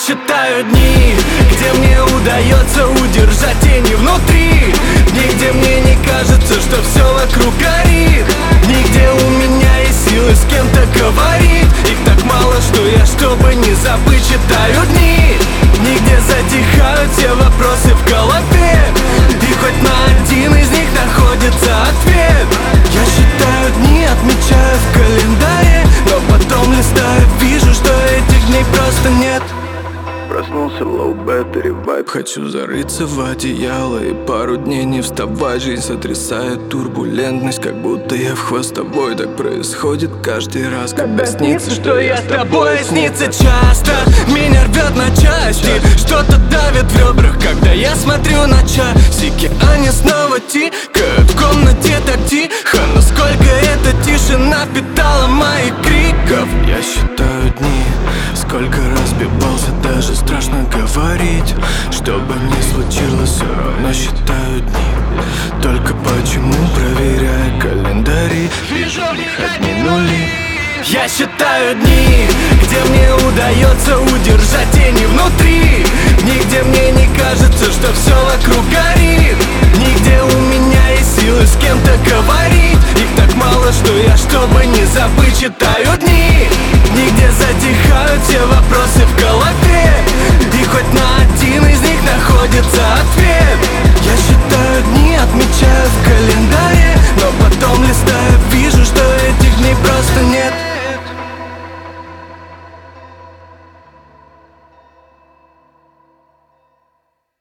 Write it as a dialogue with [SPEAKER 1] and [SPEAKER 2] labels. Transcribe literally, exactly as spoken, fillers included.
[SPEAKER 1] считаю дни, где мне удается удержать тени внутри. Дни, где мне не кажется, что все вокруг горит. Дни, где у меня есть силы с кем-то говорить. Их так мало, что я, чтобы не забыть, считаю дни. Дни, где затихают все вопросы в голове. И хоть на один из них находится ответ. Я считаю дни, отмечаю в календаре, но потом листаю, вижу, что этих дней просто нет.
[SPEAKER 2] Проснулся low battery vibe.
[SPEAKER 1] Хочу зарыться в одеяло и пару дней не вставать. Жизнь сотрясает турбулентность, как будто я в хвостовой. Так происходит каждый раз, когда снится, что я с тобой. Снится часто, меня рвет на части. Что-то давит в ребрах, когда я смотрю на часики. Они снова тикают в комнате так тихо. Но сколько эта тишина впитала моих криков. Я считаю дни, сколько раз бивался, даже страшно говорить. Что бы ни случилось, все равно считаю дни. Только почему, проверяя календари, вижу в них одни нули. Я считаю дни, где мне удается удержать тени внутри. Дни, где мне не кажется, что все вокруг горит. Дни, где у меня есть силы с кем-то говорить. Их так мало, что я, чтобы не забыть, считаю дни. Дни, где затихают все вопросы в голове. И хоть на один из них находится ответ. Я считаю дни, отмечаю в календаре, но потом листаю, вижу, что этих дней просто нет.